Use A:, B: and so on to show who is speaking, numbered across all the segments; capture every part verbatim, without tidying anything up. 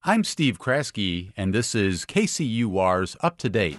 A: I'm Steve Kraske, and this is K C U R's Up to Date.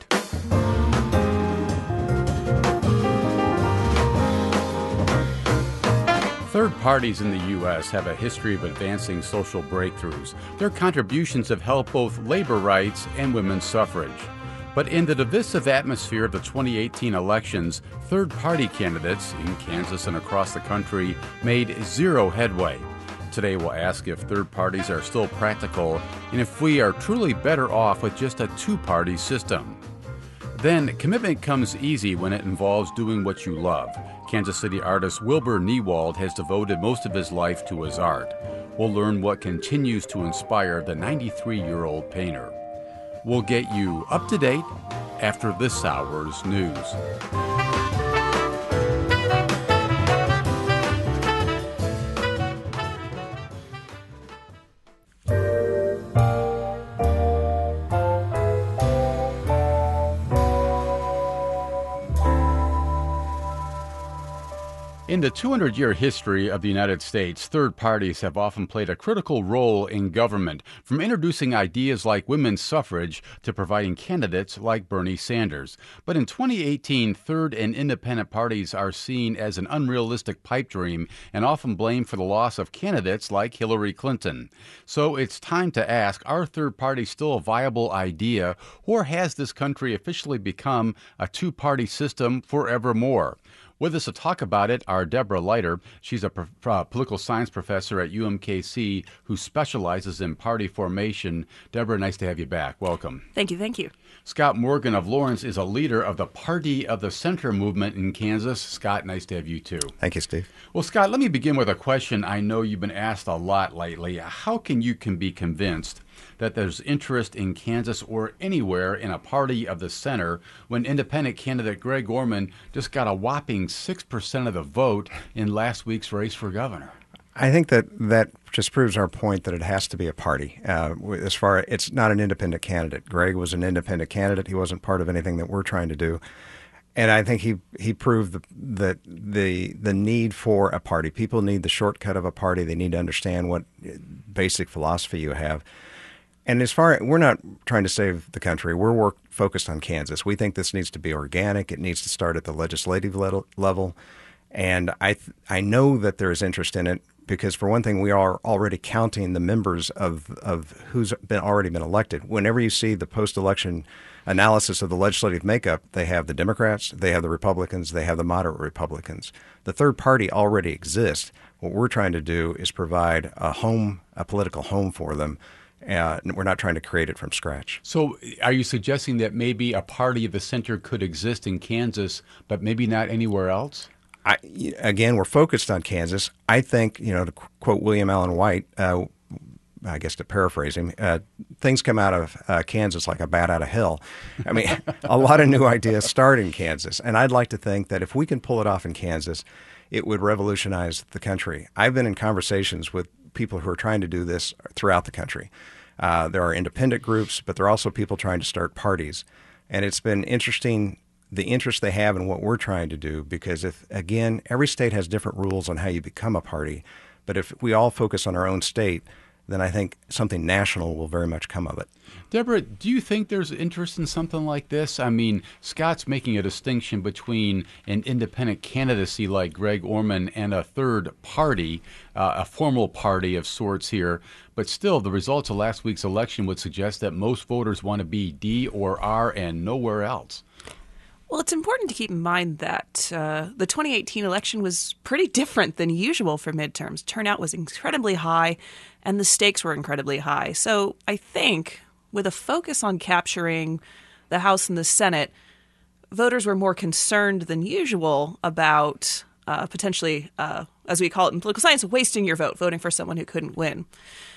A: Third parties in the U S have a history of advancing social breakthroughs. Their contributions have helped both labor rights and women's suffrage. But in the divisive atmosphere of the twenty eighteen elections, third-party candidates in Kansas and across the country made zero headway. Today we'll ask if third parties are still practical and if we are truly better off with just a two-party system. Then, commitment comes easy when it involves doing what you love. Kansas City artist Wilbur Newald has devoted most of his life to his art. We'll learn what continues to inspire the ninety-three-year-old painter. We'll get you up to date after this hour's news. In the two hundred year history of the United States, third parties have often played a critical role in government, from introducing ideas like women's suffrage to providing candidates like Bernie Sanders. But in twenty eighteen, third and independent parties are seen as an unrealistic pipe dream and often blamed for the loss of candidates like Hillary Clinton. So it's time to ask, are third parties still a viable idea, or has this country officially become a two-party system forevermore? With us to talk about it are Deborah Leiter. She's a pro- uh, political science professor at U M K C who specializes in party formation. Deborah, nice to have you back. Welcome.
B: Thank you, thank you.
A: Scott Morgan of Lawrence is a leader of the Party of the Center movement in Kansas. Scott, nice to have you too.
C: Thank you, Steve.
A: Well, Scott, let me begin with a question I know you've been asked a lot lately. How can you can be convinced that there's interest in Kansas or anywhere in a party of the center when independent candidate Greg Orman just got a whopping six percent of the vote in last week's race for governor?
C: I think that that just proves our point that it has to be a party. Uh, as far as it's not an independent candidate. Greg was an independent candidate. He wasn't part of anything that we're trying to do. And I think he he proved the, the the the need for a party. People need the shortcut of a party. They need to understand what basic philosophy you have. And as far we're not trying to save the country. We're work, focused on Kansas. We think this needs to be organic. It needs to start at the legislative level. And I th- I know that there is interest in it because, for one thing, we are already counting the members of of who's been already been elected. Whenever you see the post-election analysis of the legislative makeup, they have the Democrats, they have the Republicans, they have the moderate Republicans. The third party already exists. What we're trying to do is provide a home, a political home for them. Uh, we're not trying to create it from scratch.
A: So are you suggesting that maybe a party of the center could exist in Kansas, but maybe not anywhere else?
C: I, again, we're focused on Kansas. I think, you know, to quote William Allen White, uh, I guess to paraphrase him, uh, things come out of uh, Kansas like a bat out of hell. I mean, a lot of new ideas start in Kansas. And I'd like to think that if we can pull it off in Kansas, it would revolutionize the country. I've been in conversations with people who are trying to do this throughout the country. Uh, there are independent groups, but there are also people trying to start parties. And it's been interesting, the interest they have in what we're trying to do, because if, again, every state has different rules on how you become a party. But if we all focus on our own state, then I think something national will very much come of it.
A: Deborah, do you think there's interest in something like this? I mean, Scott's making a distinction between an independent candidacy like Greg Orman and a third party, uh, a formal party of sorts here. But still, the results of last week's election would suggest that most voters want to be D or R and nowhere else.
B: Well, it's important to keep in mind that uh, the twenty eighteen election was pretty different than usual for midterms. Turnout was incredibly high, and the stakes were incredibly high. So I think with a focus on capturing the House and the Senate, voters were more concerned than usual about uh, potentially, uh, as we call it in political science, wasting your vote, voting for someone who couldn't win.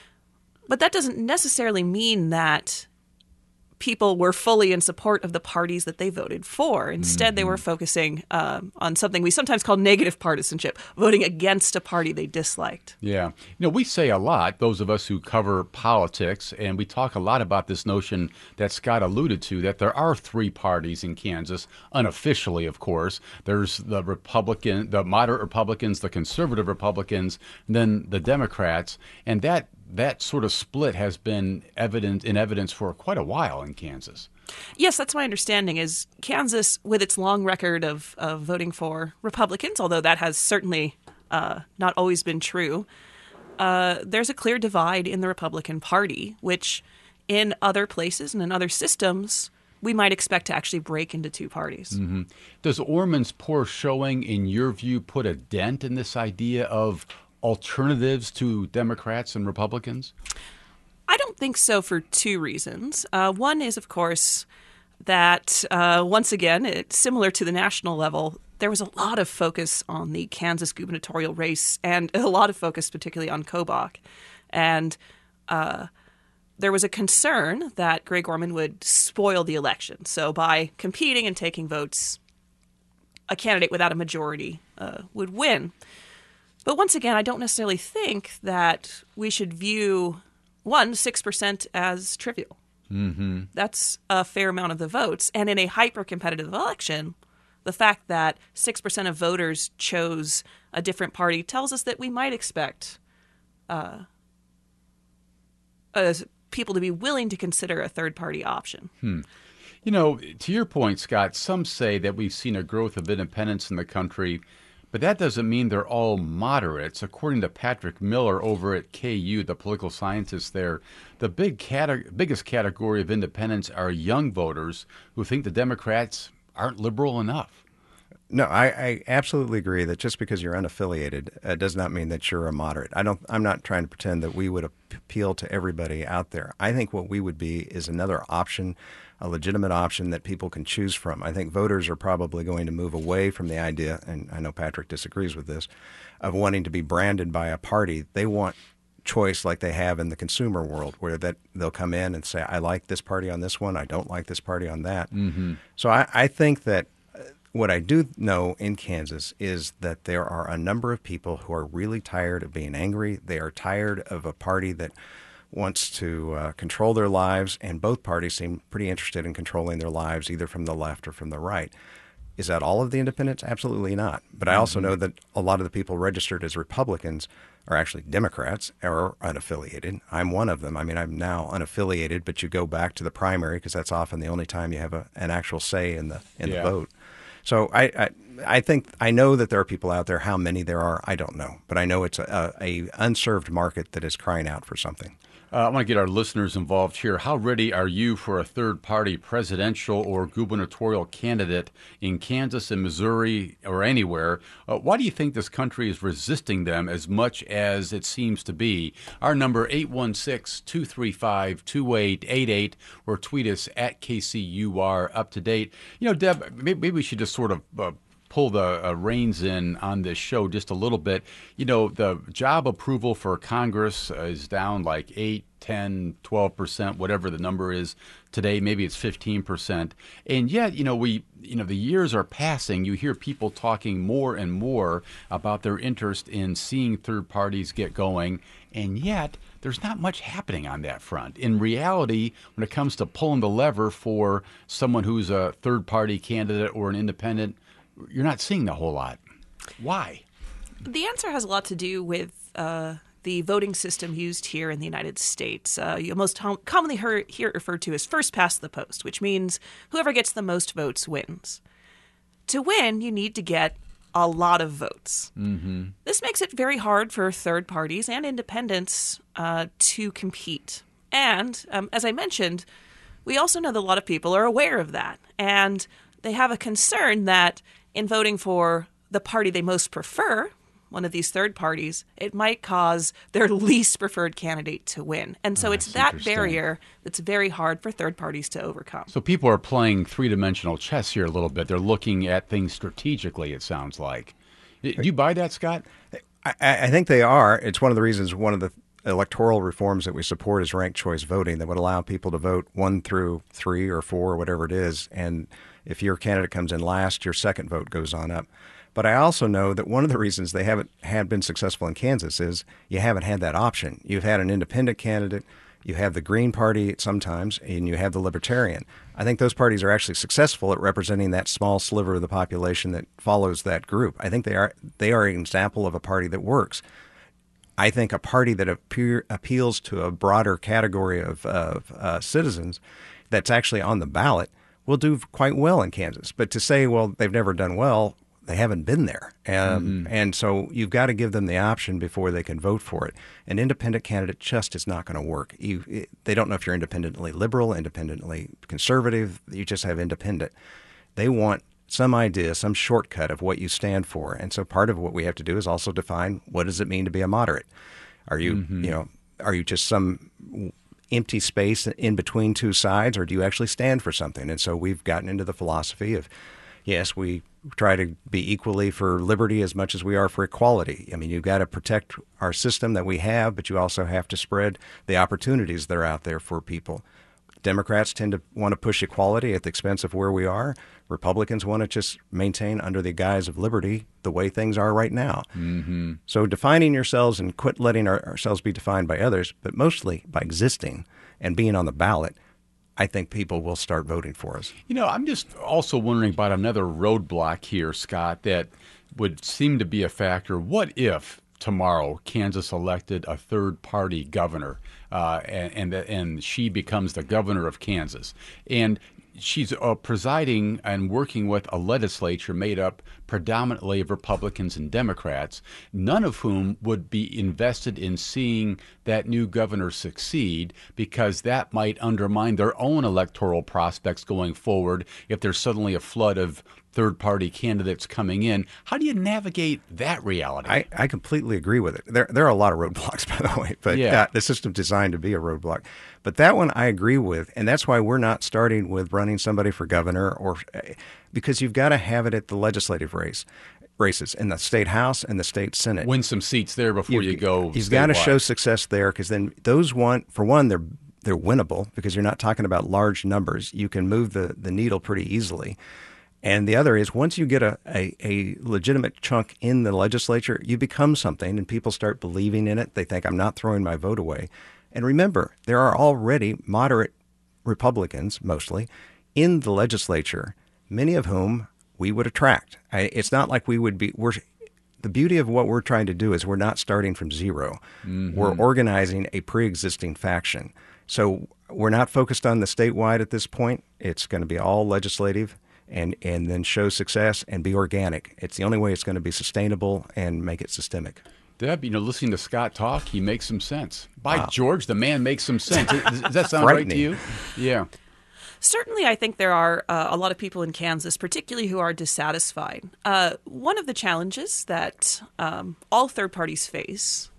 B: But that doesn't necessarily mean that people were fully in support of the parties that they voted for. Instead, mm-hmm. they were focusing um, on something we sometimes call negative partisanship, voting against a party they disliked.
A: Yeah. You know, we say a lot, those of us who cover politics, and we talk a lot about this notion that Scott alluded to, that there are three parties in Kansas, unofficially, of course. There's the Republican, the moderate Republicans, the conservative Republicans, and then the Democrats. And that that sort of split has been evident in evidence for quite a while in Kansas.
B: Yes, that's my understanding, is Kansas, with its long record of, of voting for Republicans, although that has certainly uh, not always been true, uh, there's a clear divide in the Republican Party, which in other places and in other systems, we might expect to actually break into two parties.
A: Mm-hmm. Does Orman's poor showing, in your view, put a dent in this idea of alternatives to Democrats and Republicans?
B: I don't think so, for two reasons. Uh, one is, of course, that uh, once again, it's similar to the national level, there was a lot of focus on the Kansas gubernatorial race and a lot of focus particularly on Kobach. And uh, there was a concern that Greg Orman would spoil the election. So by competing and taking votes, a candidate without a majority uh, would win. But once again, I don't necessarily think that we should view One, six percent as trivial.
A: Mm-hmm.
B: That's a fair amount of the votes. And in a hyper-competitive election, the fact that six percent of voters chose a different party tells us that we might expect uh, uh, people to be willing to consider a third-party option.
A: Hmm. You know, to your point, Scott, some say that we've seen a growth of independents in the country, but that doesn't mean they're all moderates. According to Patrick Miller over at K U, the political scientist there, the big cate- biggest category of independents are young voters who think the Democrats aren't liberal enough.
C: No, I, I absolutely agree that just because you're unaffiliated uh, does not mean that you're a moderate. I don't. I'm not trying to pretend that we would appeal to everybody out there. I think what we would be is another option, a legitimate option that people can choose from. I think voters are probably going to move away from the idea, and I know Patrick disagrees with this, of wanting to be branded by a party. They want choice like they have in the consumer world, where that they'll come in and say, I like this party on this one, I don't like this party on that.
A: Mm-hmm.
C: So I, I think that what I do know in Kansas is that there are a number of people who are really tired of being angry. They are tired of a party that wants to uh, control their lives, and both parties seem pretty interested in controlling their lives, either from the left or from the right. Is that all of the independents? Absolutely not. But I also know that a lot of the people registered as Republicans are actually Democrats or unaffiliated. I'm one of them. I mean, I'm now unaffiliated, but you go back to the primary because that's often the only time you have a, an actual say in the in
A: Yeah.
C: the vote. So I, I I think I know that there are people out there. How many there are, I don't know. But I know it's a, a, a unserved market that is crying out for something.
A: Uh, I want to get our listeners involved here. How ready are you for a third-party presidential or gubernatorial candidate in Kansas and Missouri or anywhere? Uh, why do you think this country is resisting them as much as it seems to be? Our number, eight one six, two three five, two eight eight eight, or tweet us at K C U R Up to Date. You know, Deb, maybe, maybe we should just sort of uh, pull the uh, reins in on this show just a little bit. You know, the job approval for Congress uh, is down like eight, ten, twelve percent, whatever the number is today. Maybe it's fifteen percent. And yet, you know, we, you know, the years are passing. You hear people talking more and more about their interest in seeing third parties get going. And yet, there's not much happening on that front. In reality, when it comes to pulling the lever for someone who's a third-party candidate or an independent, you're not seeing a whole lot. Why?
B: The answer has a lot to do with uh, the voting system used here in the United States. Uh, you most hom- commonly hear, hear it referred to as first past the post, which means whoever gets the most votes wins. To win, you need to get a lot of votes.
A: Mm-hmm.
B: This makes it very hard for third parties and independents uh, to compete. And um, as I mentioned, we also know that a lot of people are aware of that. And they have a concern that in voting for the party they most prefer, one of these third parties, it might cause their least preferred candidate to win. And so
A: Oh,
B: it's
A: that's
B: that
A: interesting.
B: barrier that's very hard for third parties to overcome.
A: So people are playing three-dimensional chess here a little bit. They're looking at things strategically, it sounds like. Do you buy that, Scott?
C: I, I think they are. It's one of the reasons one of the electoral reforms that we support is ranked choice voting that would allow people to vote one through three or four or whatever it is. And if your candidate comes in last, your second vote goes on up. But I also know that one of the reasons they haven't had been successful in Kansas is you haven't had that option. You've had an independent candidate, you have the Green Party sometimes, and you have the Libertarian. I think those parties are actually successful at representing that small sliver of the population that follows that group. I think they are they are an example of a party that works. I think a party that appear, appeals to a broader category of, of uh, citizens that's actually on the ballot will do quite well in Kansas. But to say, well, they've never done well, they haven't been there. Um, mm-hmm. And so you've got to give them the option before they can vote for it. An independent candidate just is not going to work. You, it, they don't know if you're independently liberal, independently conservative. You just have independent. They want some idea, some shortcut of what you stand for. And so part of what we have to do is also define, what does it mean to be a moderate? Are you, mm-hmm. you know, are you just some empty space in between two sides, or do you actually stand for something? And so we've gotten into the philosophy of, yes, we try to be equally for liberty as much as we are for equality. I mean, you've got to protect our system that we have, but you also have to spread the opportunities that are out there for people. Democrats tend to want to push equality at the expense of where we are. Republicans want to just maintain under the guise of liberty the way things are right now. Mm-hmm. So defining yourselves and quit letting our, ourselves be defined by others, but mostly by existing and being on the ballot, I think people will start voting for us.
A: You know, I'm just also wondering about another roadblock here, Scott, that would seem to be a factor. What if tomorrow Kansas elected a third-party governor, uh, and, and and she becomes the governor of Kansas, and she's uh, presiding and working with a legislature made up predominantly of Republicans and Democrats, none of whom would be invested in seeing that new governor succeed, because that might undermine their own electoral prospects going forward if there's suddenly a flood of third-party candidates coming in. How do you navigate that reality?
C: I, I completely agree with it. There there are a lot of roadblocks, by the way, but yeah. uh, the system's designed to be a roadblock. But that one I agree with, and that's why we're not starting with running somebody for governor, or because you've got to have it at the legislative race races in the state house and the state senate.
A: Win some seats there before you, you go.
C: You've got to show success there, because then those one for one they're they're winnable, because you're not talking about large numbers. You can move the the needle pretty easily. And the other is, once you get a, a, a legitimate chunk in the legislature, you become something and people start believing in it. They think, I'm not throwing my vote away. And remember, there are already moderate Republicans, mostly, in the legislature, many of whom we would attract. I, it's not like we would be, we're, the beauty of what we're trying to do is we're not starting from zero. Mm-hmm. We're organizing a pre-existing faction. So we're not focused on the statewide at this point. It's going to be all legislative. And, and then show success and be organic. It's the only way it's going to be sustainable and make it systemic.
A: Deb, you know, listening to Scott talk, he makes some sense. By wow. George, the man makes some sense. Does, does that sound right to you? Yeah.
B: Certainly, I think there are uh, a lot of people in Kansas, particularly who are dissatisfied. Uh, one of the challenges that um, all third parties face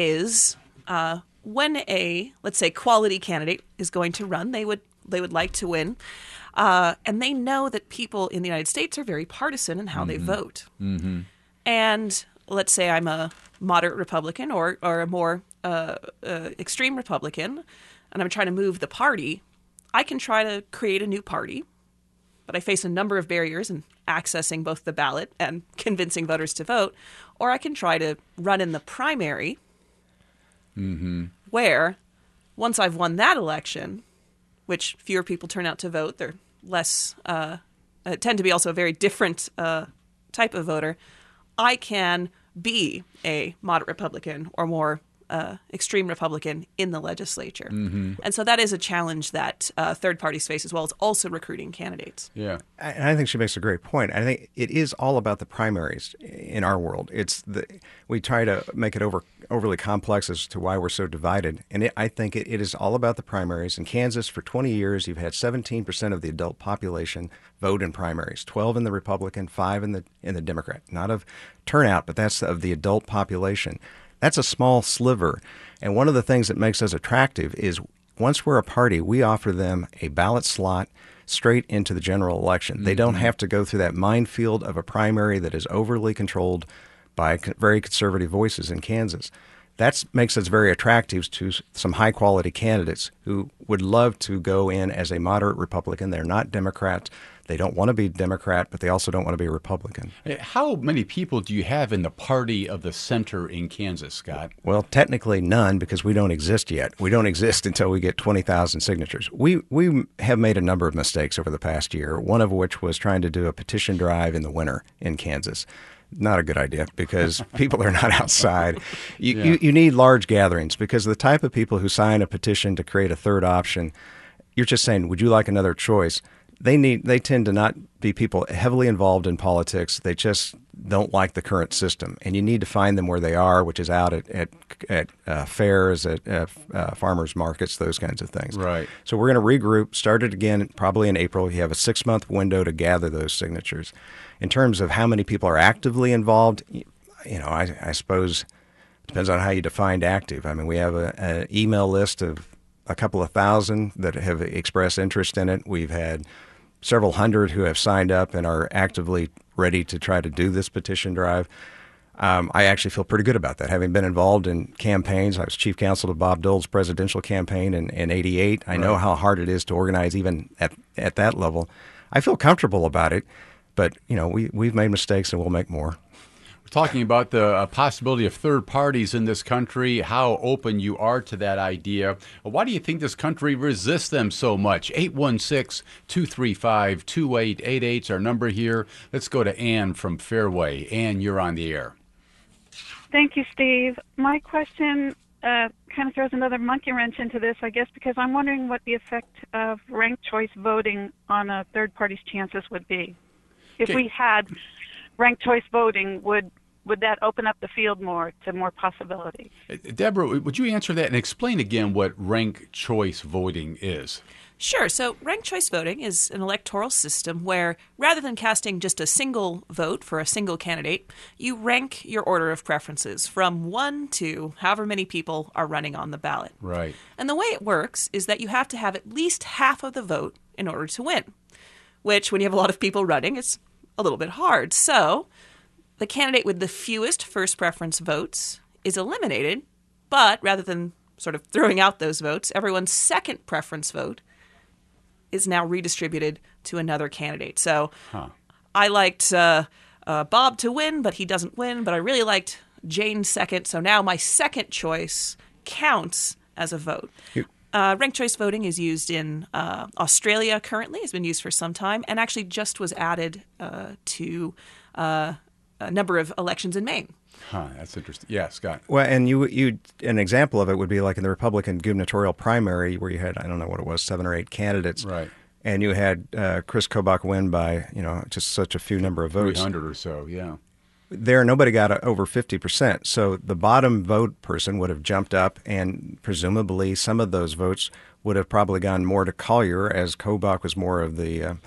B: is uh, when a, let's say, quality candidate is going to run, they would they would like to win. Uh, and they know that people in the United States are very partisan in how mm-hmm. they vote. Mm-hmm. And let's say I'm a moderate Republican or, or a more uh, uh, extreme Republican, and I'm trying to move the party. I can try to create a new party, but I face a number of barriers in accessing both the ballot and convincing voters to vote. Or I can try to run in the primary, mm-hmm. where once I've won that election, which fewer people turn out to vote, they're less uh, uh, tend to be also a very different uh, type of voter, I can be a moderate Republican or more uh, extreme Republican in the legislature. Mm-hmm. And so that is a challenge that uh, third parties face, as well as also recruiting candidates.
A: Yeah.
C: And I think she makes a great point. I think it is all about the primaries in our world. It's the we try to make it over overly complex as to why we're so divided. And it, I think it, it is all about the primaries. In Kansas, for twenty years, you've had seventeen percent of the adult population vote in primaries, twelve in the Republican, five in the in the Democrat. Not of turnout, but that's of the adult population. That's a small sliver. And one of the things that makes us attractive is once we're a party, we offer them a ballot slot straight into the general election. Mm-hmm. They don't have to go through that minefield of a primary that is overly controlled by very conservative voices in Kansas. That makes us very attractive to some high-quality candidates who would love to go in as a moderate Republican. They're not Democrats. They don't want to be Democrat, but they also don't want to be a Republican.
A: How many people do you have in the party of the center in Kansas, Scott?
C: Well, technically none, because we don't exist yet. We don't exist until we get twenty thousand signatures. We we have made a number of mistakes over the past year, one of which was trying to do a petition drive in the winter in Kansas. not a good idea because people are not outside. You,
A: Yeah.
C: you you need large gatherings because the type of people who sign a petition to create a third option, you're just saying, would you like another choice? They need. They tend to not be people heavily involved in politics. They just don't like the current system, and you need to find them where they are, which is out at at, at uh, fairs, at uh, uh, farmers markets, those kinds of things.
A: Right.
C: So we're going to regroup. Start it again probably in April. You have a six month window to gather those signatures. In terms of how many people are actively involved, you know, I, I suppose it depends on how you defined active. I mean, we have an email list of a couple of thousand that have expressed interest in it. We've had several hundred who have signed up and are actively ready to try to do this petition drive. Um, I actually feel pretty good about that. Having been involved in campaigns, I was chief counsel to Bob Dole's presidential campaign in, in eighty-eight. I know
A: Right.
C: how hard it is to organize even at, at that level. I feel comfortable about it, but you know, we, we've made mistakes and we'll make more.
A: We're talking about the uh, possibility of third parties in this country, how open you are to that idea. Why do you think this country resists them so much? eight one six, two three five, two eight eight eight is our number here. Let's go to Ann from Fairway. Ann, you're on the air.
D: Thank you, Steve. My question uh, kind of throws another monkey wrench into this, I guess, because I'm wondering what the effect of ranked choice voting on a third party's chances would be. If
A: Okay.
D: we had ranked choice voting, would would that open up the field more to more possibilities?
A: Uh, Deborah, would you answer that and explain again what ranked choice voting is?
B: Sure. So ranked choice voting is an electoral system where rather than casting just a single vote for a single candidate, you rank your order of preferences from one to however many people are running on the ballot.
A: Right.
B: And the way it works is that you have to have at least half of the vote in order to win, which when you have a lot of people running, it's a little bit hard. So the candidate with the fewest first preference votes is eliminated, but rather than sort of throwing out those votes, everyone's second preference vote is now redistributed to another candidate. So
A: Huh.
B: I liked uh, uh, Bob to win, but he doesn't win, but I really liked Jane second. So now my second choice counts as a vote. Uh, ranked choice voting is used in uh, Australia currently, has been used for some time, and actually just was added uh, to uh, a number of elections in Maine.
A: Huh, that's interesting. Yeah, Scott.
C: Well, and you, you, an example of it would be like in the Republican gubernatorial primary, where you had, I don't know what it was, seven or eight candidates,
A: Right.
C: and you had uh, Chris Kobach win by, you know, just such a few number of votes.
A: three hundred or so, yeah.
C: There, nobody got uh, over fifty percent. So the bottom vote person would have jumped up, and presumably some of those votes would have probably gone more to Collier, as Kobach was more of the, uh,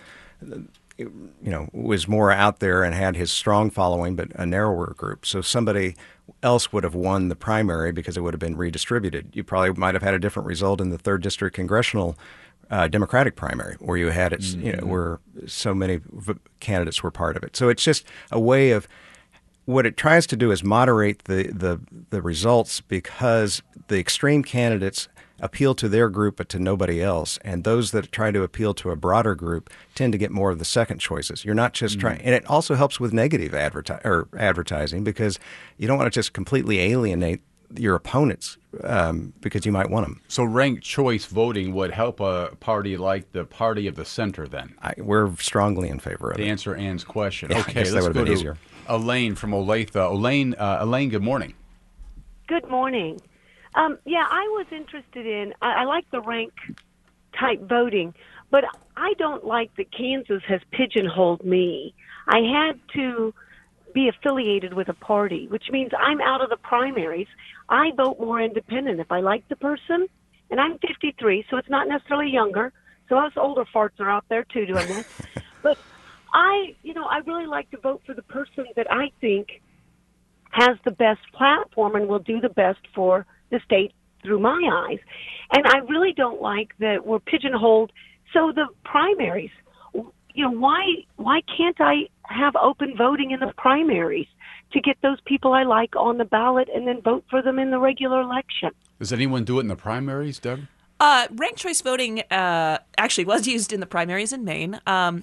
C: you know, was more out there and had his strong following, but a narrower group. So somebody else would have won the primary because it would have been redistributed. You probably might have had a different result in the third district congressional uh, Democratic primary, where you had it, mm-hmm. you know, where so many v- candidates were part of it. So it's just a way of. What it tries to do is moderate the, the, the results because the extreme candidates appeal to their group but to nobody else. And those that try to appeal to a broader group tend to get more of the second choices. You're not just mm-hmm. trying – and it also helps with negative adverti- or advertising because you don't want to just completely alienate your opponents um, because you might want them.
A: So ranked choice voting would help a party like the Party of the Center then?
C: I, we're strongly in favor of
A: to
C: it.
A: To answer Ann's question.
C: Yeah,
A: okay,
C: I guess that
A: let's
C: would
A: go
C: have been
A: to
C: easier.
A: Elaine from Olathe. Elaine, uh, Elaine, good morning.
E: Good morning. Um, yeah, I was interested in, I, I like the rank type voting, but I don't like that Kansas has pigeonholed me. I had to be affiliated with a party, which means I'm out of the primaries. I vote more independent if I like the person, and I'm fifty-three, so it's not necessarily younger. So us older farts are out there too doing this. But I, you know, I really like to vote for the person that I think has the best platform and will do the best for the state through my eyes. And I really don't like that we're pigeonholed. So the primaries, you know, why why can't I have open voting in the primaries to get those people I like on the ballot and then vote for them in the regular election?
A: Does anyone do it in the primaries, Doug?
B: Uh, ranked choice voting uh, actually was used in the primaries in Maine. Um,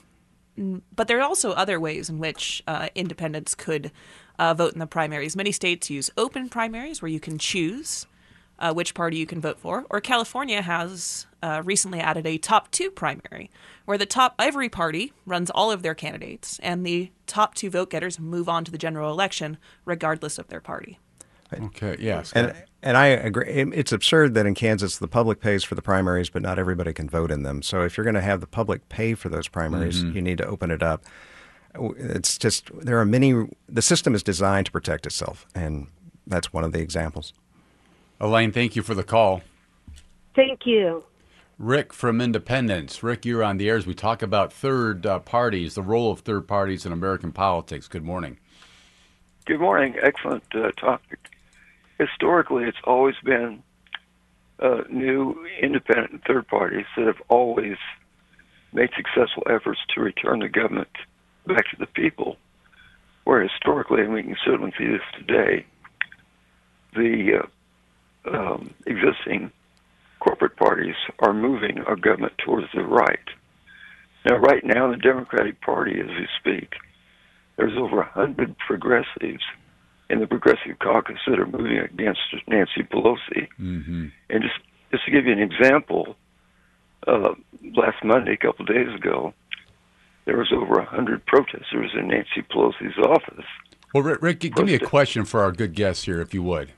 B: But there are also other ways in which uh, independents could uh, vote in the primaries. Many states use open primaries where you can choose uh, which party you can vote for. Or California has uh, recently added a top two primary, where the top every party runs all of their candidates, and the top two vote getters move on to the general election regardless of their party.
A: Okay, yes.
C: And and I agree. It's absurd that in Kansas the public pays for the primaries, but not everybody can vote in them. So if you're going to have the public pay for those primaries, mm-hmm. you need to open it up. It's just there are many. The system is designed to protect itself, and that's one of the examples.
A: Elaine, thank you for the call.
E: Thank you.
A: Rick from Independence. Rick, you're on the air as we talk about third uh, parties, the role of third parties in American politics. Good morning.
F: Good morning. Excellent uh, topic. Historically, it's always been uh, new, independent, and third parties that have always made successful efforts to return the government back to the people, where historically, and we can certainly see this today, the uh, um, existing corporate parties are moving our government towards the right. Now, right now, in the Democratic Party, as we speak, there's over a hundred progressives in the Progressive Caucus that are moving against Nancy Pelosi.
A: Mm-hmm.
F: And just, just to give you an example, uh, last Monday, a couple of days ago, there was over a hundred protesters in Nancy Pelosi's office.
A: Well, Rick, Rick give me a question for our good guests here, if you would.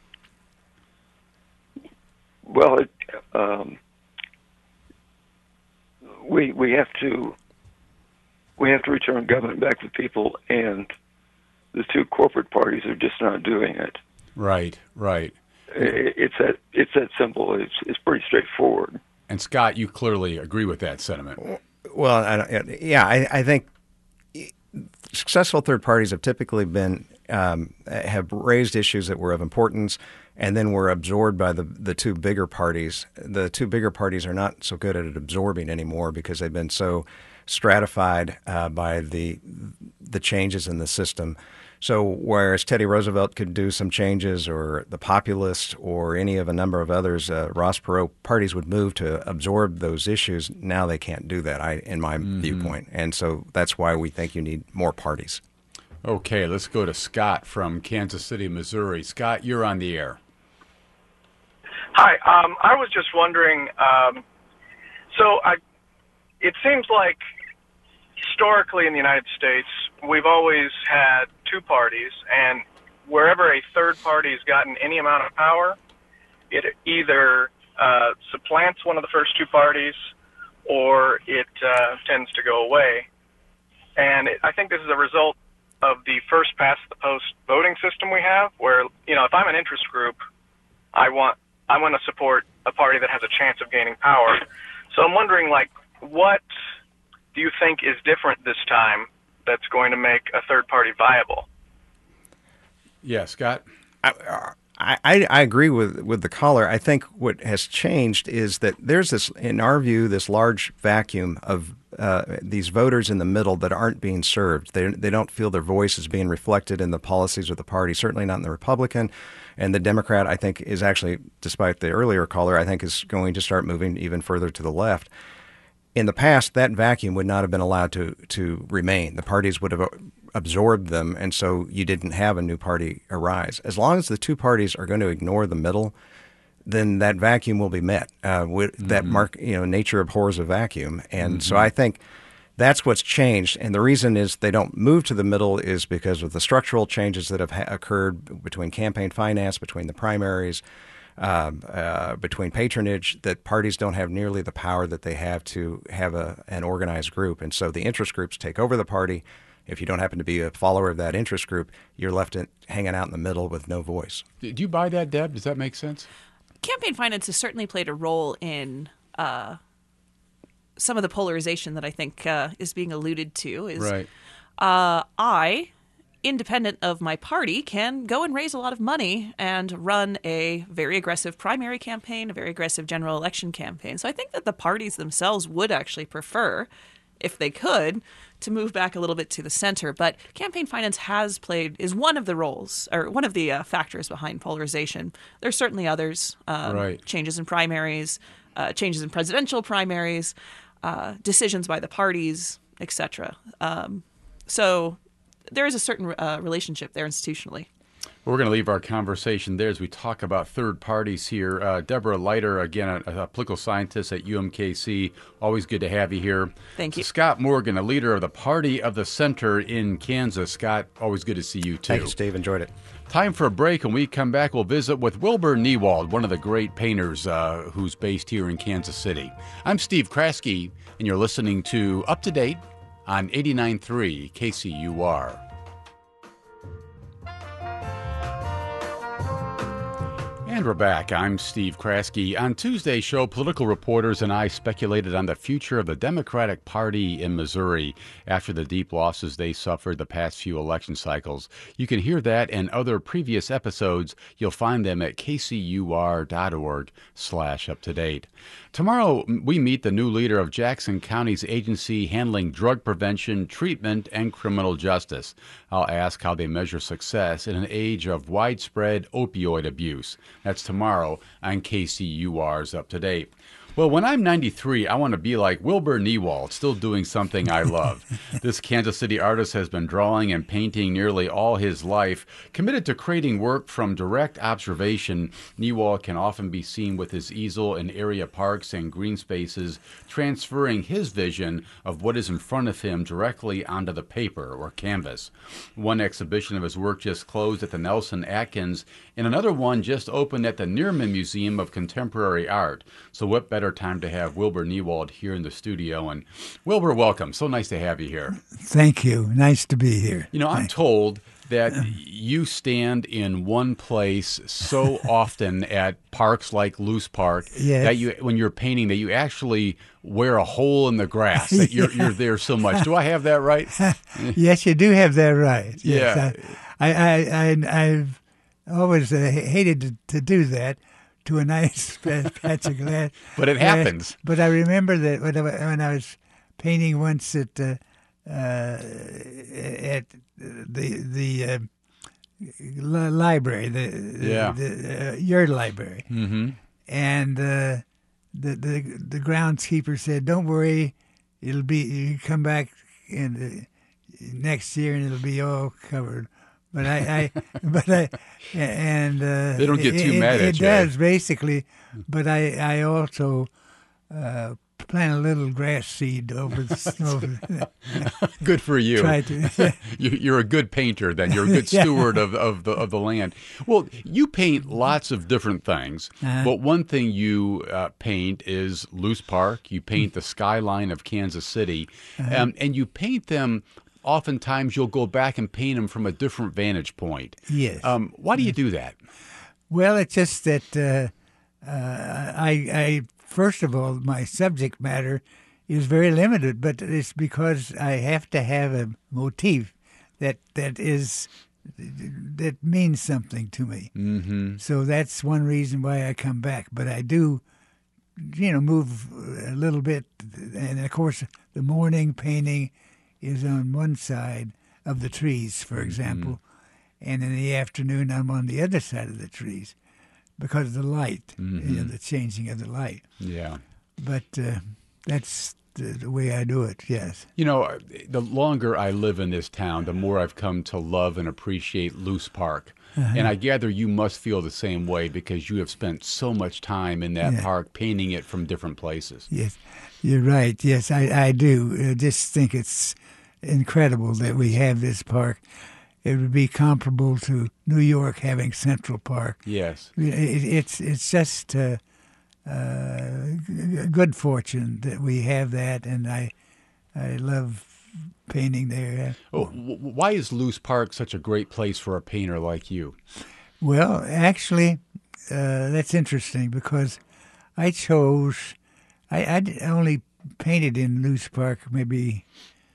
F: Well, it, um, we we have to we have to return government back to people, and the two corporate parties are just not doing it.
A: Right, right.
F: It, it's that it's that simple. It's it's pretty straightforward.
A: And Scott, you clearly agree with that sentiment.
C: Well, I, yeah, I, I think successful third parties have typically been um, have raised issues that were of importance, and then were absorbed by the the two bigger parties. The two bigger parties are not so good at absorbing anymore because they've been so stratified uh, by the the changes in the system. So whereas Teddy Roosevelt could do some changes, or the Populists, or any of a number of others, uh, Ross Perot parties would move to absorb those issues. Now they can't do that, I, in my mm-hmm. viewpoint. And so that's why we think you need more parties.
A: Okay, let's go to Scott from Kansas City, Missouri. Scott, you're on the air.
G: Hi, um, I was just wondering, um, so I, it seems like historically in the United States, we've always had two parties, and wherever a third party has gotten any amount of power, it either uh, supplants one of the first two parties, or it uh, tends to go away. And it, I think this is a result of the first past the post voting system we have, where, you know, if I'm an interest group, I want I want to support a party that has a chance of gaining power. So I'm wondering, like, what do you think is different this time that's going to make a third party viable?
A: Yeah, Scott?
C: I, I, I agree with, with the caller. I think what has changed is that there's this, in our view, this large vacuum of uh, these voters in the middle that aren't being served. They, they don't feel their voice is being reflected in the policies of the party, certainly not in the Republican. And the Democrat, I think, is actually, despite the earlier caller, I think is going to start moving even further to the left. In the past, that vacuum would not have been allowed to, to remain. The parties would have absorbed them, and so you didn't have a new party arise. As long as the two parties are going to ignore the middle, then that vacuum will be met. Uh, with mm-hmm. That mark, you know, nature abhors a vacuum, and mm-hmm. so I think that's what's changed. And the reason is they don't move to the middle is because of the structural changes that have ha- occurred between campaign finance, between the primaries, uh, uh, between patronage, that parties don't have nearly the power that they have to have a, an organized group. And so the interest groups take over the party. If you don't happen to be a follower of that interest group, you're left in, hanging out in the middle with no voice.
A: Do you buy that, Deb? Does that make sense?
B: Campaign finance has certainly played a role in uh, some of the polarization that I think uh, is being alluded to. Is
A: right.
B: uh, I, independent of my party, can go and raise a lot of money and run a very aggressive primary campaign, a very aggressive general election campaign. So I think that the parties themselves would actually prefer, if they could, to move back a little bit to the center. But campaign finance has played, is one of the roles, or one of the uh, factors behind polarization. There's certainly others, um,
A: right.
B: changes in primaries, uh, changes in presidential primaries, uh, decisions by the parties, et cetera. Um, so there is a certain uh, relationship there institutionally.
A: We're going to leave our conversation there as we talk about third parties here. Uh, Deborah Leiter, again, a, a political scientist at U M K C. Always good to have you here.
B: Thank you.
A: Scott Morgan, a leader of the Party of the Center in Kansas. Scott, always good to see you, too.
C: Thank you, Steve. Enjoyed it.
A: Time for a break. When we come back, we'll visit with Wilbur Niewald, one of the great painters uh, who's based here in Kansas City. I'm Steve Kraske, and you're listening to Up to Date on eighty-nine point three K C U R. And we're back. I'm Steve Kraske. On Tuesday's show, political reporters and I speculated on the future of the Democratic Party in Missouri after the deep losses they suffered the past few election cycles. You can hear that and other previous episodes. You'll find them at kcur.org slash up to date. Tomorrow, we meet the new leader of Jackson County's agency handling drug prevention, treatment, and criminal justice. I'll ask how they measure success in an age of widespread opioid abuse. That's tomorrow on K C U R's Up to Date. Well, when I'm ninety-three, I want to be like Wilbur Niewald, still doing something I love. This Kansas City artist has been drawing and painting nearly all his life. Committed to creating work from direct observation, Niewald can often be seen with his easel in area parks and green spaces, transferring his vision of what is in front of him directly onto the paper or canvas. One exhibition of his work just closed at the Nelson Atkins, and another one just opened at the Neerman Museum of Contemporary Art. So what better time to have Wilbur Niewald here in the studio. And Wilbur, welcome. So nice to have you here.
H: Thank you. Nice to be here.
A: You know, I'm told that you stand in one place so often at parks like Loose Park
H: yes.
A: that you, when you're painting, that you actually wear a hole in the grass, that you're,
H: yeah.
A: you're there so much. Do I have that right?
H: Yes, you do have that right. Yes.
A: Yeah.
H: I, I, I, I've always uh, hated to, to do that. To a nice patch of glass.
A: But it happens.
H: Uh, but I remember that when I, when I was painting once at uh, uh, at the the uh, library, the,
A: yeah.
H: the uh, your library,
A: mm-hmm.
H: and uh, the the the groundskeeper said, "Don't worry, it'll be you come back in the, next year and it'll be all covered." But I, I, but I, and uh,
A: they don't get too
H: it,
A: mad
H: it,
A: at
H: it
A: you.
H: It does basically, but I, I also uh, plant a little grass seed over the snow.
A: Good for you.
H: Try to. Yeah.
A: You're a good painter. Then you're a good steward of, of the of the land. Well, you paint lots of different things, uh-huh. but one thing you uh, paint is Loose Park. You paint the skyline of Kansas City, uh-huh. um, and you paint them. Oftentimes, you'll go back and paint them from a different vantage point.
H: Yes.
A: Um, why do you do that?
H: Well, it's just that uh, uh, I, I, first of all, my subject matter is very limited, but it's because I have to have a motif that that is that means something to me.
A: Mm-hmm.
H: So that's one reason why I come back. But I do, you know, move a little bit, and of course, the morning painting is on one side of the trees, for example, mm-hmm. and in the afternoon I'm on the other side of the trees because of the light, mm-hmm. you know, the changing of the light.
A: Yeah.
H: But uh, that's the, the way I do it, yes.
A: You know, the longer I live in this town, the more I've come to love and appreciate Loose Park. Uh-huh. And I gather you must feel the same way because you have spent so much time in that yeah. park painting it from different places.
H: Yes, you're right. Yes, I, I do. I just think it's incredible that we have this park. It would be comparable to New York having Central Park.
A: Yes.
H: It, it's it's just uh, uh, good fortune that we have that, and I I love painting there.
A: Oh, why is Loose Park such a great place for a painter like you?
H: Well, actually, uh, that's interesting because I chose, I, I only painted in Loose Park maybe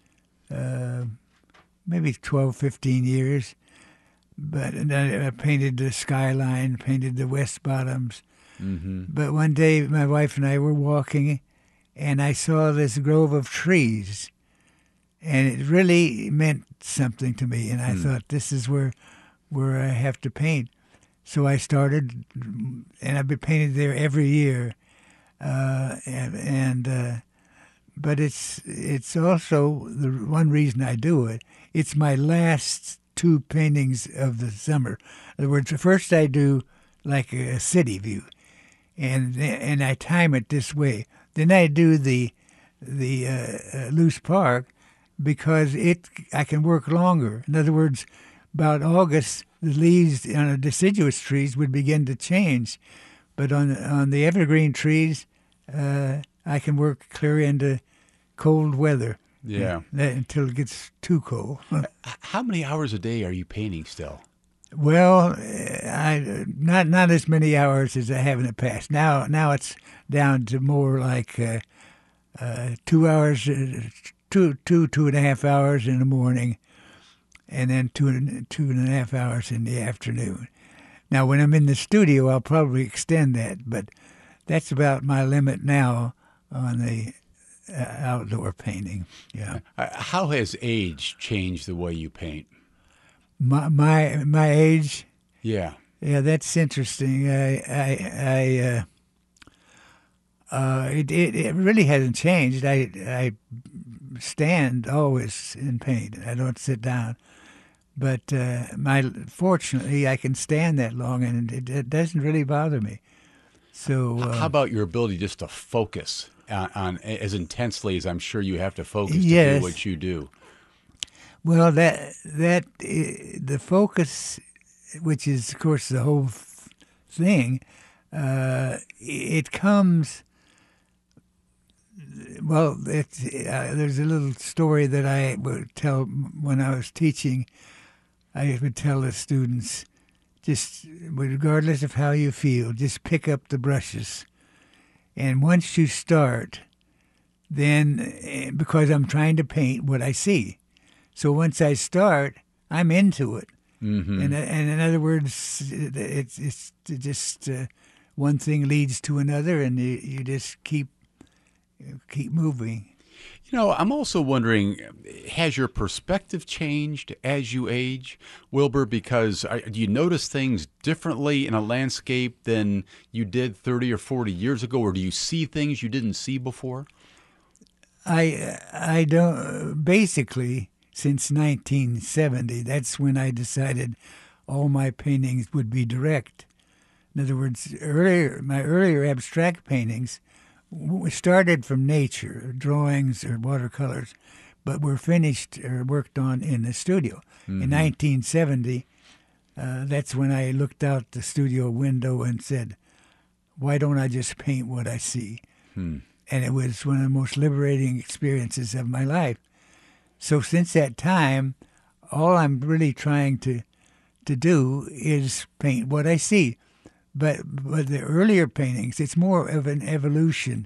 H: uh, maybe twelve, fifteen years, but and I, I painted the skyline, painted the West Bottoms.
A: Mm-hmm.
H: But one day my wife and I were walking, and I saw this grove of trees, and it really meant something to me, and I mm. thought, this is where where I have to paint. So I started, and I've been painting there every year, uh, and, and uh, but it's it's also the one reason I do it. It's my last two paintings of the summer. In other words, first I do like a city view, and and I time it this way. Then I do the the uh, uh, Loose Park because it I can work longer. In other words, about August, the leaves on the deciduous trees would begin to change, but on on the evergreen trees, uh, I can work clear into cold weather.
A: Yeah.
H: Until it gets too cold.
A: How many hours a day are you painting still?
H: Well, I not not as many hours as I have in the past. Now now it's down to more like uh, uh, two hours, uh, two two two and a half hours in the morning, and then two and two and a half hours in the afternoon. Now, when I'm in the studio, I'll probably extend that, but that's about my limit now on the Uh, outdoor painting. Yeah.
A: Uh, how has age changed the way you paint?
H: My my my age.
A: Yeah.
H: Yeah, that's interesting. I I I. Uh, uh, it, it it really hasn't changed. I I stand always in paint. I don't sit down. But uh, my fortunately, I can stand that long, and it, it doesn't really bother me. So. Uh,
A: how about your ability just to focus? On, on as intensely as I'm sure you have to focus to
H: yes.
A: do what you do.
H: Well, that that uh, the focus, which is of course the whole thing, uh, it comes. Well, it's, uh, there's a little story that I would tell when I was teaching. I would tell the students, just regardless of how you feel, just pick up the brushes. And once you start, then, because I'm trying to paint what I see. So once I start, I'm into it. Mm-hmm. And, and in other words, it's, it's just uh, one thing leads to another, and you, you just keep keep moving.
A: You know, I'm also wondering, has your perspective changed as you age, Wilbur? Because I, do you notice things differently in a landscape than you did thirty or forty years ago, or do you see things you didn't see before?
H: I I don't. Basically, since nineteen seventy, that's when I decided all my paintings would be direct. In other words, earlier my earlier abstract paintings started from nature, drawings or watercolors, but were finished or worked on in the studio. Mm-hmm. In nineteen seventy, uh, that's when I looked out the studio window and said, why don't I just paint what I see? Hmm. And it was one of the most liberating experiences of my life. So since that time, all I'm really trying to to do is paint what I see. But but the earlier paintings, it's more of an evolution.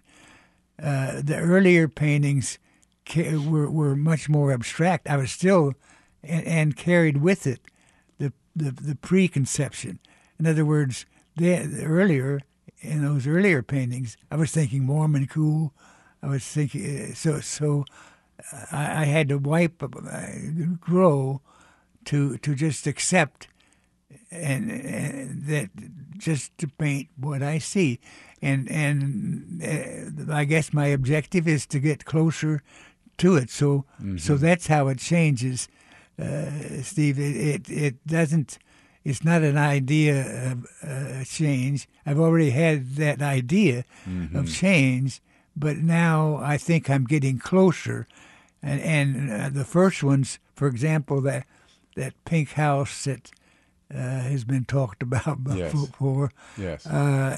H: Uh, the earlier paintings ca- were were much more abstract. I was still, and, and carried with it, the, the the preconception. In other words, the, the earlier in those earlier paintings, I was thinking warm and cool. I was thinking so so. I, I had to wipe, uh, grow, to to just accept. And, and that just to paint what I see, and and uh, I guess my objective is to get closer to it. So mm-hmm. so that's how it changes, uh, Steve. It, it it doesn't. It's not an idea of uh, change. I've already had that idea mm-hmm. of change, but now I think I'm getting closer. And and uh, the first ones, for example, that that pink house that. Uh, has been talked about before.
A: Yes. yes.
H: Uh,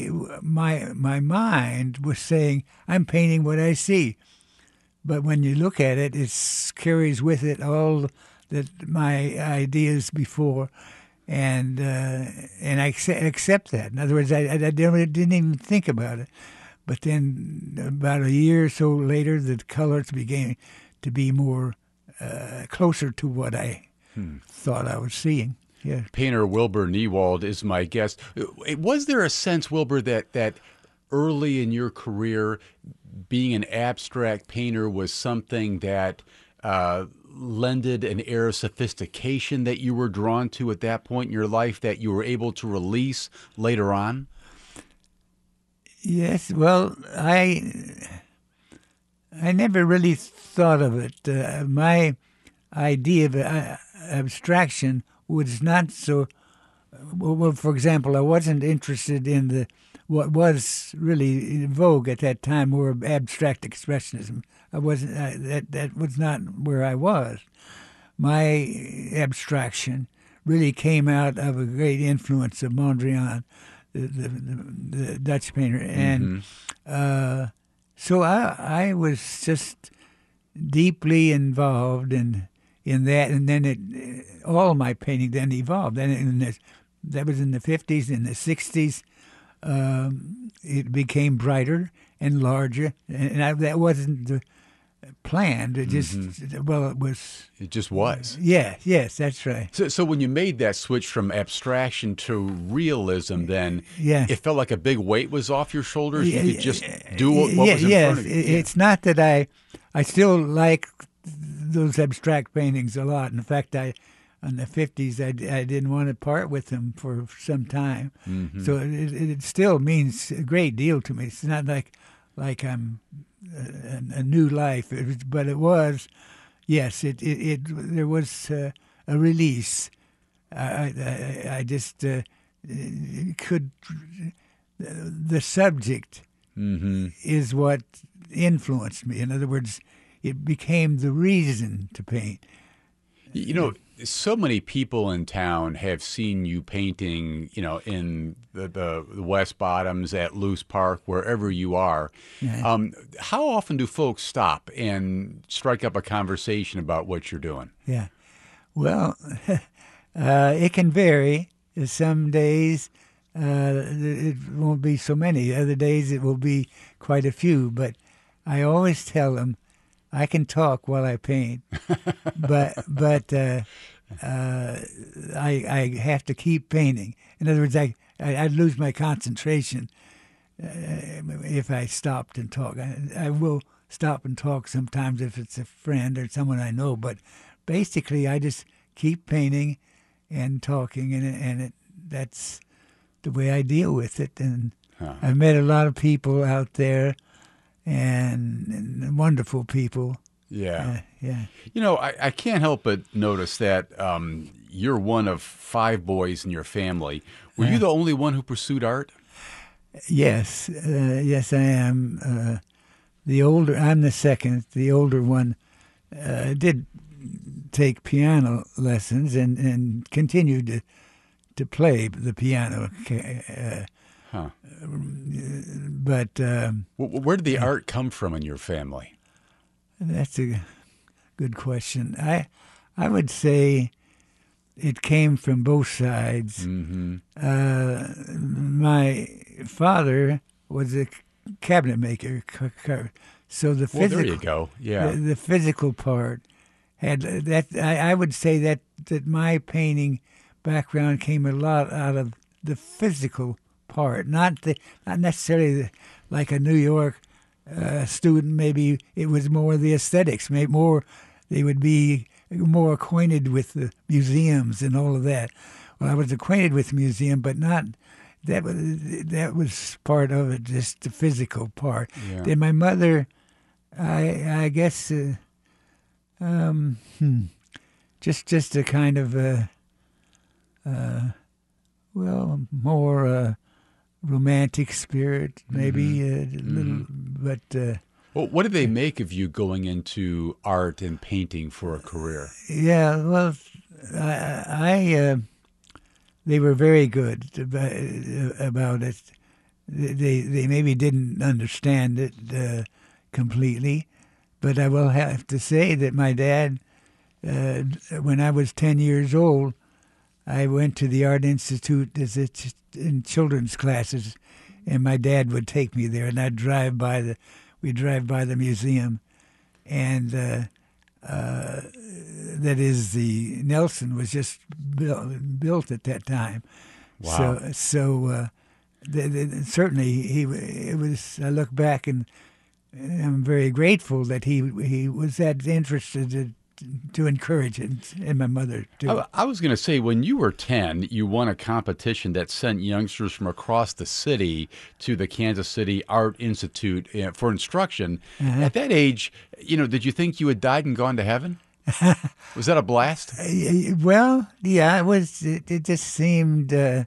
H: my my mind was saying, I'm painting what I see. But when you look at it, it carries with it all that my ideas before, and uh, and I accept that. In other words, I, I didn't even think about it. But then about a year or so later, the colors began to be more uh, closer to what I hmm. thought I was seeing. Yeah.
A: Painter Wilbur Niewald is my guest. Was there a sense, Wilbur, that, that early in your career, being an abstract painter was something that uh, lended an air of sophistication that you were drawn to at that point in your life that you were able to release later on?
H: Yes. Well, I I never really thought of it. Uh, my idea of it, I, abstraction was not so. Well, for example, I wasn't interested in the what was really in vogue at that time, more abstract expressionism. I wasn't. I, that that was not where I was. My abstraction really came out of a great influence of Mondrian, the, the, the, the Dutch painter, and
A: Mm-hmm.
H: uh, so I I was just deeply involved in in that, and then it all my painting then evolved. And in the, that was in the fifties. In the sixties, um, it became brighter and larger, and I, that wasn't the planned. It just
A: Mm-hmm.
H: well, it was.
A: It just was.
H: Yeah, yes, that's right.
A: So, so when you made that switch from abstraction to realism, then
H: Yeah.
A: it felt like a big weight was off your shoulders.
H: Yeah,
A: You could just do what, what
H: yeah,
A: was in
H: yes.
A: front of you.
H: It- It's not that I, I still like those abstract paintings a lot. In fact, I, in the fifties, I, I didn't want to part with them for some time.
A: Mm-hmm.
H: So it, it still means a great deal to me. It's not like, like I'm a, a new life, it was, but it was, yes. It it, it there was uh, a release. I I, I just uh, could. The subject
A: Mm-hmm.
H: is what influenced me. In other words, it became the reason to paint.
A: You know, so many people in town have seen you painting, you know, in the, the, the West Bottoms, at Luce Park, wherever you are.
H: Yeah.
A: Um, how often do folks stop and strike up a conversation about what you're doing?
H: Yeah. Well, uh, it can vary. Some days uh, it won't be so many. Other days it will be quite a few. But I always tell them, I can talk while I paint, but but uh, uh, I I have to keep painting. In other words, I, I I'd lose my concentration uh, if I stopped and talked. I, I will stop and talk sometimes if it's a friend or someone I know, but basically I just keep painting and talking, and and it, that's the way I deal with it. And
A: Huh.
H: I've met a lot of people out there. And, and wonderful people.
A: Yeah.
H: Uh, yeah.
A: You know, I, I can't help but notice that um, you're one of five boys in your family. Were you the only one who pursued art?
H: Yes. Uh, yes, I am. Uh, the older, I'm the second. The older one uh, did take piano lessons and, and continued to to play the piano. Uh,
A: Huh.
H: but um,
A: W- Where did the art come from in your family?
H: that's a good question. I I would say it came from both sides.
A: Mm-hmm.
H: Uh, my father was a cabinet maker, c- c- so the
A: Well,
H: physical,
A: there you go. Yeah.
H: the, the physical part had that. I, I would say that that my painting background came a lot out of the physical part, not the not necessarily the, like a New York uh, student. Maybe it was more the aesthetics. Maybe more they would be more acquainted with the museums and all of that. Well, I was acquainted with the museum, but not that was that was part of it, just the physical part.
A: Yeah.
H: Then my mother, I I guess, uh, um, hmm, just just a kind of uh, uh, well, more uh, romantic spirit, maybe
A: Mm-hmm.
H: a little, but. Uh,
A: Well, what did they make of you going into art and painting for a career?
H: Yeah, well, I, I uh, they were very good about, about it. They they maybe didn't understand it uh, completely, but I will have to say that my dad, uh, when I was ten years old, I went to the Art Institute as a, in children's classes, and my dad would take me there, and I'd drive by the. We drive by the museum, and uh, uh, that is the Nelson was just built, built at that time.
A: Wow.
H: So, so uh, the, the, certainly he it was. I look back and I'm very grateful that he he was that interested to, to encourage it, and my mother too.
A: I, I was going to say, when you were ten, you won a competition that sent youngsters from across the city to the Kansas City Art Institute uh, for instruction.
H: Uh-huh.
A: At that age, you know, did you think you had died and gone to heaven? Was that a blast?
H: Uh, Well, yeah, it was. It, it just seemed. Uh,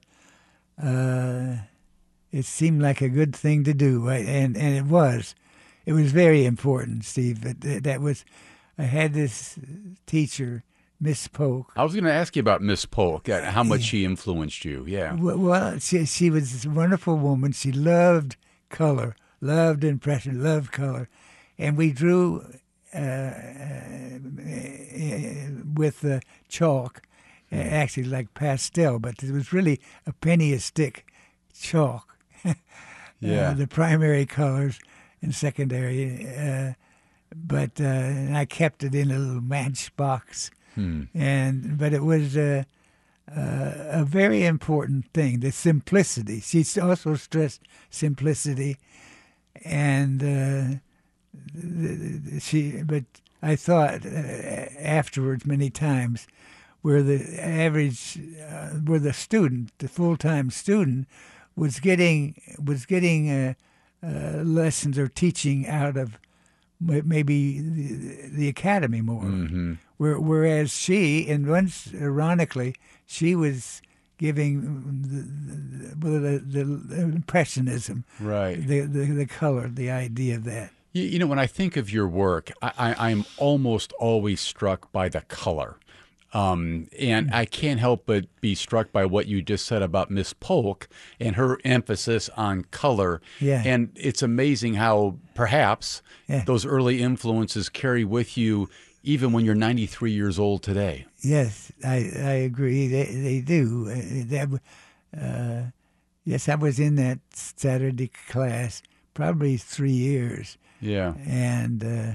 H: uh, it seemed like a good thing to do, right? and and it was. It was very important, Steve. But th- that was. I had this teacher, Miss Polk.
A: I was going to ask you about Miss Polk, uh, how much she influenced you. Yeah.
H: W- Well, she she was this wonderful woman. She loved color, loved impression, loved color, and we drew uh, uh, with uh, chalk, uh, actually like pastel, but it was really a penny a stick chalk.
A: Yeah.
H: uh, the primary colors and secondary, uh, but uh, and I kept it in a little matchbox,
A: Hmm.
H: and but it was. Uh, uh, a very important thing, the simplicity. She also stressed simplicity, and uh, th- th- she. But I thought uh, afterwards many times, where the average, uh, where the student, the full-time student, was getting was getting uh, uh, lessons or teaching out of m- maybe the, the academy more.
A: Mm-hmm.
H: Where, whereas she, and once ironically, she was giving the, the, the, the impressionism,
A: Right.
H: the, the the color, the idea of that.
A: You, you know, when I think of your work, I, I, I'm almost always struck by the color. Um, and I can't help but be struck by what you just said about Miss Polk and her emphasis on color.
H: Yeah.
A: And it's amazing how perhaps
H: Yeah.
A: those early influences carry with you even when you're ninety-three years old today.
H: Yes, I I agree. They they do. Uh, that, uh, yes, I was in that Saturday class probably three years,
A: Yeah.
H: and uh,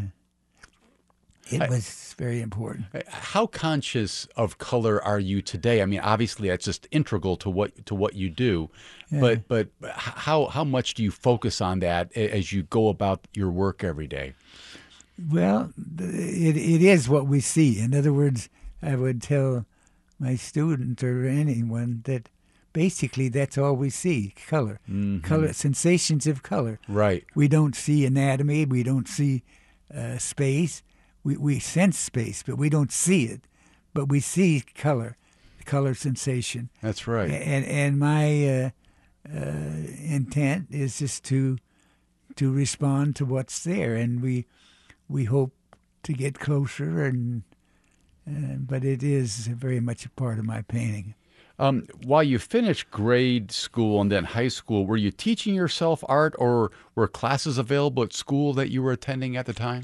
H: it
A: I-
H: was very important.
A: How conscious of color are you today? I mean, obviously that's just integral to what to what you do, but but how how much do you focus on that a- as you go about your work every day?
H: Well, it it is what we see. In other words, I would tell my student or anyone that basically that's all we see: color,
A: Mhm.
H: color, sensations of color.
A: Right.
H: We don't see anatomy. We don't see uh, space. We we sense space, but we don't see it. But we see color, color sensation.
A: That's right.
H: And and my uh, uh, intent is just to to respond to what's there, and we we hope to get closer. And uh, but it is very much a part of my painting.
A: Um, while you finished grade school and then high school, were you teaching yourself art, or were classes available at school that you were attending at the time?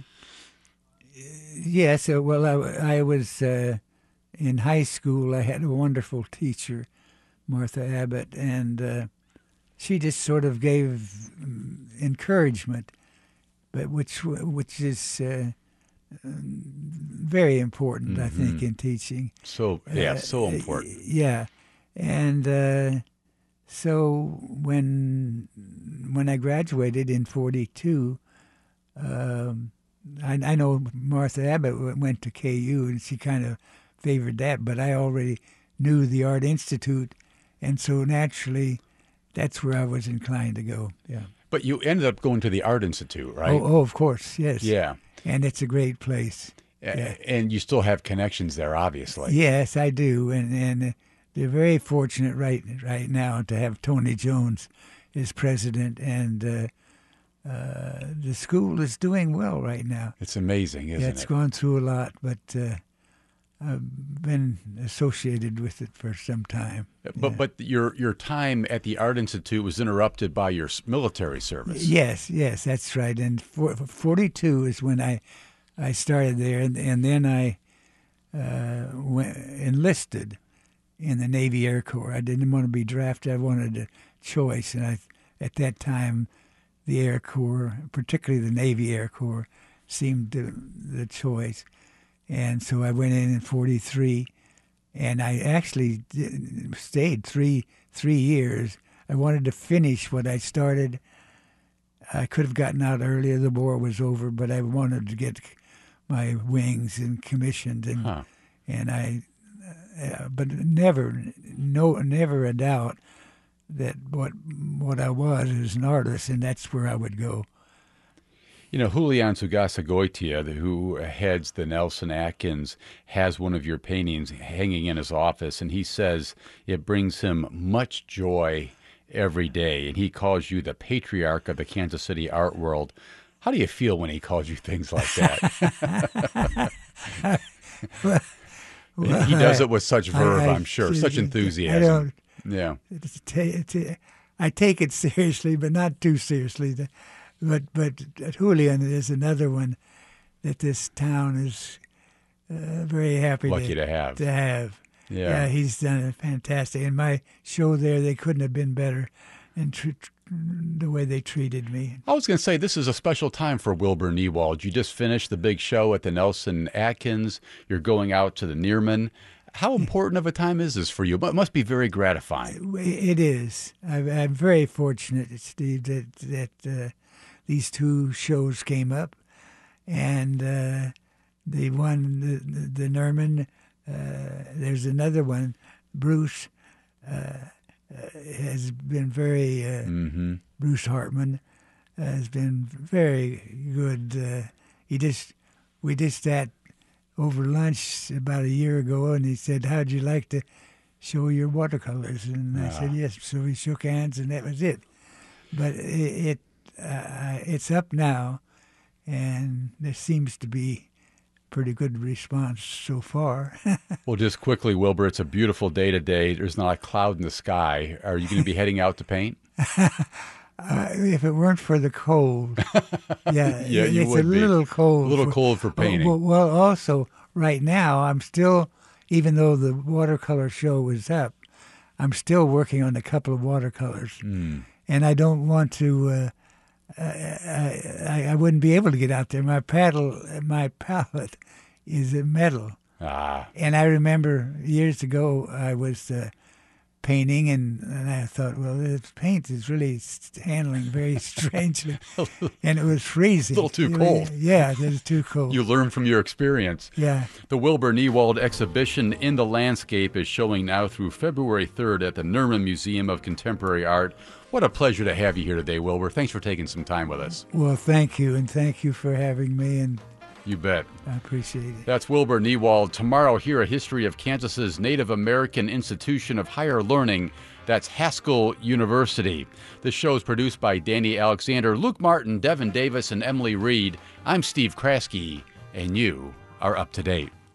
H: Yes, uh, well, I, I was uh, in high school. I had a wonderful teacher, Martha Abbott, and uh, she just sort of gave um, encouragement, but which which is uh, um, very important, I think, in teaching.
A: So yeah,
H: Uh,
A: so important.
H: Yeah, and uh, so when when I graduated in forty-two, um, I, I know Martha Abbott w- went to K U, and she kind of favored that, but I already knew the Art Institute, and so naturally, that's where I was inclined to go. Yeah.
A: But you ended up going to the Art Institute, right?
H: Oh, oh, of course, yes.
A: Yeah.
H: And it's a great place.
A: A-
H: Yeah.
A: And you still have connections there, obviously.
H: Yes, I do, and and uh, they're very fortunate right right now to have Tony Jones as president, and uh, uh, the school is doing well right now.
A: It's amazing, isn't
H: yeah, it's
A: it?
H: gone through a lot, but uh, I've been associated with it for some time.
A: But but your your time at the Art Institute was interrupted by your s- military service.
H: Yes, yes, that's right. And for, forty-two is when I I started there, and, and then I uh, went, enlisted in the Navy Air Corps. I didn't want to be drafted. I wanted a choice, and I at that time the Air Corps, particularly the Navy Air Corps, seemed the, the choice. And so I went in in forty-three, and I actually did, stayed three three years. I wanted to finish what I started. I could have gotten out earlier. The war was over, but I wanted to get my wings and commissioned, and
A: Huh.
H: and I, uh, but never, no, never a doubt that what what I was is an artist, and that's where I would go.
A: You know, Julian Zugasagoitia, the- who heads the Nelson Atkins, has one of your paintings hanging in his office, and he says it brings him much joy every day, and he calls you the patriarch of the Kansas City art world. How do you feel when he calls you things like that?
H: well,
A: he does it with such verve,
H: I- I-
A: I'm sure, such enthusiasm.
H: I don't.
A: Yeah.
H: It's ta- it's- I take it seriously, but not too seriously. The- But but Julian is another one that this town is uh, very happy
A: Lucky
H: to,
A: to have.
H: To have.
A: Yeah.
H: he's done it fantastic. And my show there, they couldn't have been better in tr- tr- the way they treated me.
A: I was going to say, this is a special time for Wilbur Newald. You just finished the big show at the Nelson Atkins. You're going out to the Nearman. How important of a time is this for you? It must be very gratifying.
H: It is. I'm, I'm very fortunate, Steve, that that uh, these two shows came up, and uh, the one, the, the, the Nerman. Uh, there's another one, Bruce, uh, uh, has been very. Uh,
A: Mm-hmm.
H: Bruce Hartman uh, has been very good. Uh, he just, we just sat over lunch about a year ago, and he said, "How'd you like to show your watercolors?" And I
A: Ah.
H: said, "Yes." So we shook hands, and that was it. But it, it uh, it's up now, and there seems to be pretty good response so far.
A: Well, just quickly, Wilbur, it's a beautiful day today. There's not a cloud in the sky. Are you going to be heading out to paint?
H: Uh, if it weren't for the cold, yeah,
A: Yeah, you
H: it's
A: would
H: a
A: be.
H: little cold.
A: A little
H: for-
A: cold for painting.
H: Well, well, also right now I'm still, even though the watercolor show was up, I'm still working on a couple of watercolors,
A: Mm.
H: and I don't want to. Uh, I, I I wouldn't be able to get out there. My paddle, my palette, is a metal,
A: Ah,
H: and I remember years ago I was uh, painting, and, and I thought, well, this paint is really handling very strangely, and it was freezing.
A: A little too
H: It was-
A: cold.
H: Yeah, it was too cold.
A: you learn from your experience.
H: yeah.
A: The Wilbur Newald exhibition In the Landscape is showing now through February third at the Nerman Museum of Contemporary Art. What a pleasure to have you here today, Wilbur. Thanks for taking some time with us.
H: Well, thank you, and thank you for having me, and
A: You bet.
H: I appreciate it.
A: That's Wilbur Newald. Tomorrow, hear a history of Kansas's Native American Institution of Higher Learning. That's Haskell University. This show is produced by Danny Alexander, Luke Martin, Devin Davis, and Emily Reed. I'm Steve Kraske, and you are up to date.